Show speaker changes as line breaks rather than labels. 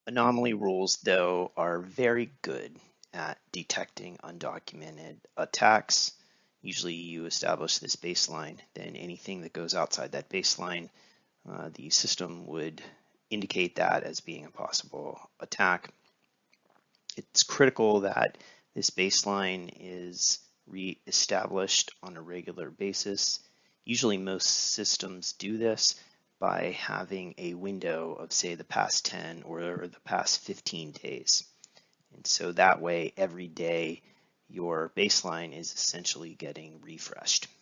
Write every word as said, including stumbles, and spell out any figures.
Anomaly rules, though, are very good at detecting undocumented attacks. Usually you establish this baseline, then anything that goes outside that baseline, uh, the system would indicate that as being a possible attack. It's critical that this baseline is re-established on a regular basis. Usually most systems do this by having a window of, say, the past ten or the past fifteen days. And so that way, every day, your baseline is essentially getting refreshed.